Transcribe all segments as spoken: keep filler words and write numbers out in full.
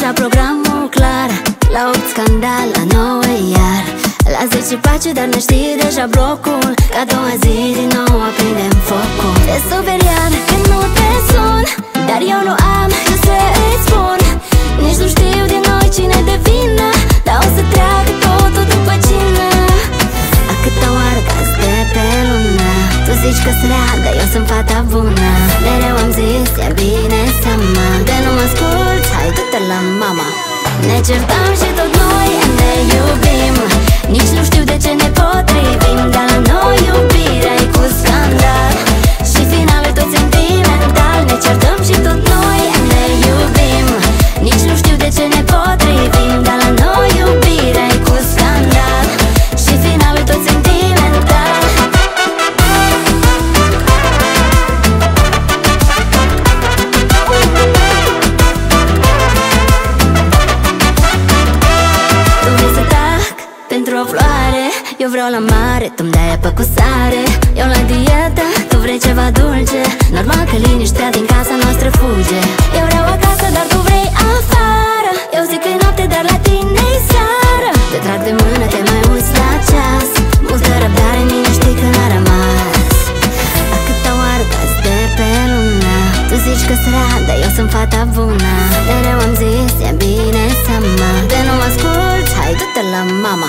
așa programul clar. La opt scandal, la nouă iar. La zece pace, dar ne știi deja blocul. Ca a doua zi din nou aprindem focul. Te superiat când nu te sun, dar eu nu am ce să îți spun. Nici nu știu din noi cine de vină, dar o să treacă totul după cină. A câta oară caz de pe lună, tu zici că-s rea, dar eu sunt fata bună. Mereu am zis, ia bine seama, de nu mă asculți, hai du-te la mama. Ne certăm și tot noi ne iubim, nici nu știu de ce ne potrivim, dar la noi iubirea e cu scandal și finalul tot sentimental. Ne certăm și tot noi ne iubim, nici nu știu de ce ne potrivim, dar la noi iubirea e cu scandal și finalul tot sentimental. Tu vrei să tac pentru o floare, eu vreau la mare, tu-mi dai apă cu sare. Eu la dietă, tu vrei ceva dulce, normal că liniștea din casa noastră fuge. Eu vreau acasă, dar tu vrei afară. Eu zic că e noapte, dar la tine-i seară. Te trag de mână, te mai uiți la ceas, multă răbdare, mine știi că n-a rămas. A câta oară cazi de pe lună, tu zici că-s rea, dar eu sunt fata bună. Mereu am zis, ia bine seama, de nu mă asculți, hai du-te la mama.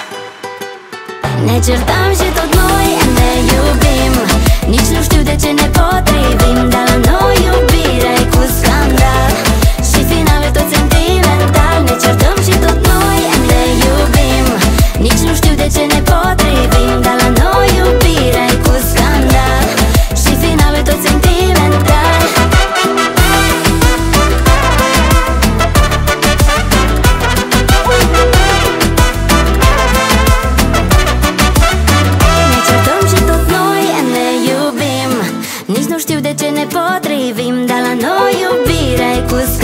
Ne certăm și tot noi ne iubim, nici nu știu de ce ne potrivim, dar la noi iubirea e cu scandal și finalul tot sentimental. Ne certăm și tot noi ne iubim, nici nu știu de ce ne potrivim, dar la noi iubirea e cu scandal și finalul tot sentimental. Nici nu știu de ce ne potrivim, dar la noi iubirea e cu